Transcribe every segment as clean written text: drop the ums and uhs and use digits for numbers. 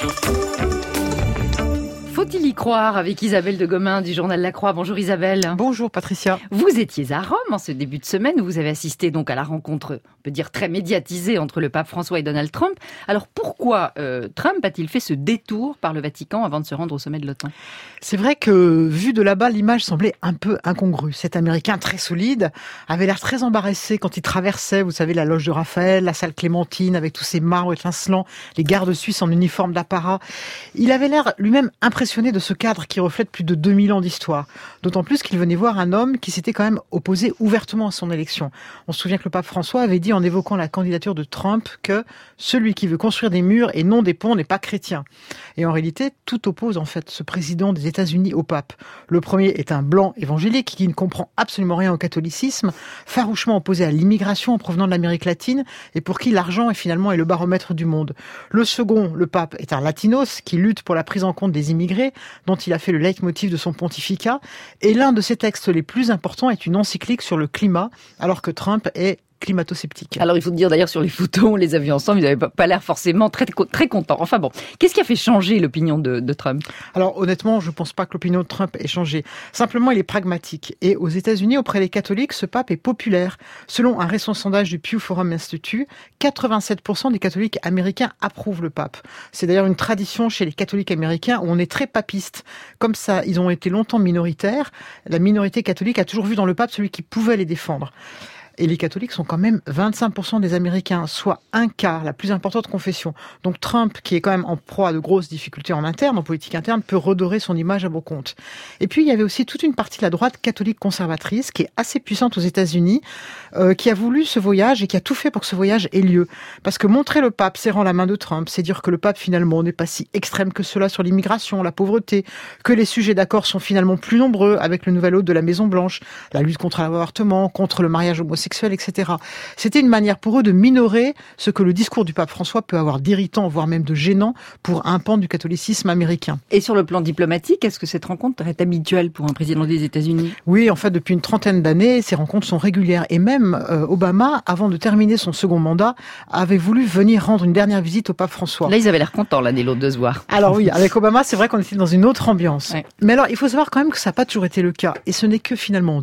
Faut-il y croire avec Isabelle de Gomin du journal La Croix. Bonjour Isabelle. Bonjour Patricia. Vous étiez à Rome en ce début de semaine où vous avez assisté donc à la rencontre, on peut dire très médiatisée entre le pape François et Donald Trump. Alors pourquoi Trump a-t-il fait ce détour par le Vatican avant de se rendre au sommet de l'OTAN ? C'est vrai que vu de là-bas, l'image semblait un peu incongrue. Cet Américain très solide avait l'air très embarrassé quand il traversait, vous savez, la loge de Raphaël, la salle Clémentine avec tous ces marbres étincelants, les gardes suisses en uniforme d'apparat. Il avait l'air lui-même impressionné de ce cadre qui reflète plus de 2000 ans d'histoire. D'autant plus qu'il venait voir un homme qui s'était quand même opposé ouvertement à son élection. On se souvient que le pape François avait dit en évoquant la candidature de Trump que celui qui veut construire des murs et non des ponts n'est pas chrétien. Et en réalité, tout oppose en fait ce président des États-Unis au pape. Le premier est un blanc évangélique qui ne comprend absolument rien au catholicisme, farouchement opposé à l'immigration en provenant de l'Amérique latine et pour qui l'argent est finalement le baromètre du monde. Le second, le pape, est un latinos qui lutte pour la prise en compte des immigrés, dont il a fait le leitmotiv de son pontificat. Et l'un de ses textes les plus importants est une encyclique sur le climat, alors que Trump est climato-sceptique. Alors il faut dire d'ailleurs sur les photos, on les a vus ensemble, ils n'avaient pas l'air forcément très contents. Enfin bon, qu'est-ce qui a fait changer l'opinion de Trump ? Alors honnêtement, je ne pense pas que l'opinion de Trump ait changé. Simplement, il est pragmatique. Et aux États-Unis, auprès des catholiques, ce pape est populaire. Selon un récent sondage du Pew Forum Institute, 87% des catholiques américains approuvent le pape. C'est d'ailleurs une tradition chez les catholiques américains où on est très papiste. Comme ça, ils ont été longtemps minoritaires. La minorité catholique a toujours vu dans le pape celui qui pouvait les défendre. Et les catholiques sont quand même 25% des Américains, soit un quart, la plus importante confession. Donc Trump, qui est quand même en proie à de grosses difficultés en politique interne, peut redorer son image à bon compte. Et puis il y avait aussi toute une partie de la droite catholique conservatrice, qui est assez puissante aux États-Unis, qui a voulu ce voyage et qui a tout fait pour que ce voyage ait lieu. Parce que montrer le pape serrant la main de Trump, c'est dire que le pape finalement n'est pas si extrême que cela sur l'immigration, la pauvreté, que les sujets d'accord sont finalement plus nombreux avec le nouvel hôte de la Maison-Blanche, la lutte contre l'avortement, contre le mariage homosexuel, etc. C'était une manière pour eux de minorer ce que le discours du pape François peut avoir d'irritant, voire même de gênant pour un pan du catholicisme américain. Et sur le plan diplomatique, est-ce que cette rencontre est habituelle pour un président des États-Unis ? Oui, en fait, depuis une trentaine d'années, ces rencontres sont régulières. Et même Obama, avant de terminer son second mandat, avait voulu venir rendre une dernière visite au pape François. Là, ils avaient l'air contents, l'un et l'autre, de se voir. Alors oui, avec Obama, c'est vrai qu'on était dans une autre ambiance. Ouais. Mais alors, il faut savoir quand même que ça n'a pas toujours été le cas. Et ce n'est que finalement en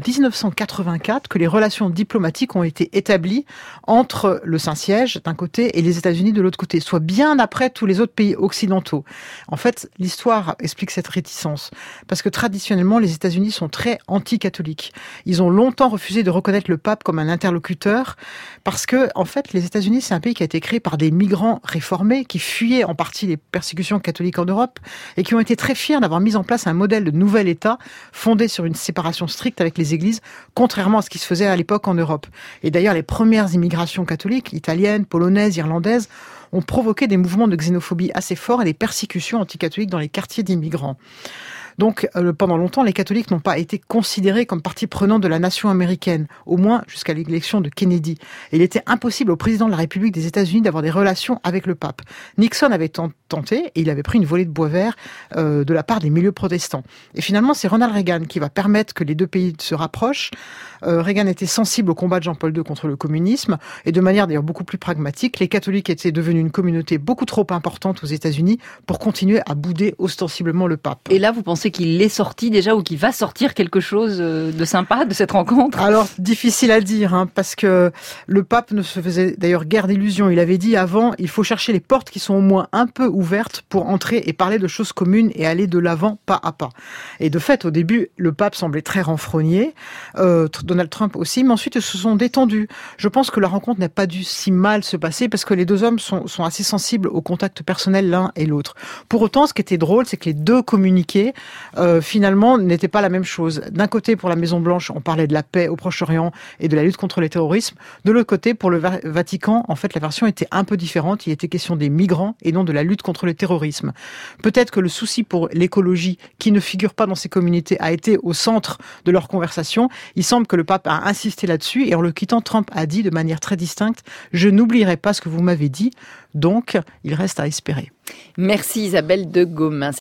1984 que les relations diplomatiques ont été établies entre le Saint-Siège d'un côté et les États-Unis de l'autre côté, soit bien après tous les autres pays occidentaux. En fait, l'histoire explique cette réticence, parce que traditionnellement, les États-Unis sont très anti-catholiques. Ils ont longtemps refusé de reconnaître le pape comme un interlocuteur, parce que, en fait, les États-Unis, c'est un pays qui a été créé par des migrants réformés qui fuyaient en partie les persécutions catholiques en Europe et qui ont été très fiers d'avoir mis en place un modèle de nouvel État fondé sur une séparation stricte avec les églises, contrairement à ce qui se faisait à l'époque en Europe. Et d'ailleurs, les premières immigrations catholiques, italiennes, polonaises, irlandaises, ont provoqué des mouvements de xénophobie assez forts et des persécutions anticatholiques dans les quartiers d'immigrants. Donc, pendant longtemps, les catholiques n'ont pas été considérés comme partie prenante de la nation américaine, au moins jusqu'à l'élection de Kennedy. Et il était impossible au président de la République des États-Unis d'avoir des relations avec le pape. Nixon avait tenté, et il avait pris une volée de bois vert de la part des milieux protestants. Et finalement, c'est Ronald Reagan qui va permettre que les deux pays se rapprochent. Reagan était sensible au combat de Jean-Paul II contre le communisme, et de manière d'ailleurs beaucoup plus pragmatique, les catholiques étaient devenus une communauté beaucoup trop importante aux États-Unis pour continuer à bouder ostensiblement le pape. Et là, vous pensez qu'il est sorti déjà ou qu'il va sortir quelque chose de sympa de cette rencontre ? Alors, difficile à dire, parce que le pape ne se faisait d'ailleurs guère d'illusions. Il avait dit avant, il faut chercher les portes qui sont au moins un peu ouvertes pour entrer et parler de choses communes et aller de l'avant pas à pas. Et de fait, au début, le pape semblait très renfrogné, Donald Trump aussi, mais ensuite ils se sont détendus. Je pense que la rencontre n'a pas dû si mal se passer parce que les deux hommes sont assez sensibles au contact personnel l'un et l'autre. Pour autant, ce qui était drôle, c'est que les deux communiqués finalement n'était pas la même chose. D'un côté, pour la Maison-Blanche, on parlait de la paix au Proche-Orient et de la lutte contre le terrorisme. De l'autre côté, pour le Vatican, en fait, la version était un peu différente. Il était question des migrants et non de la lutte contre le terrorisme. Peut-être que le souci pour l'écologie, qui ne figure pas dans ces communautés, a été au centre de leur conversation. Il semble que le pape a insisté là-dessus et en le quittant, Trump a dit de manière très distincte « Je n'oublierai pas ce que vous m'avez dit ». Donc, il reste à espérer. Merci Isabelle de Gomin.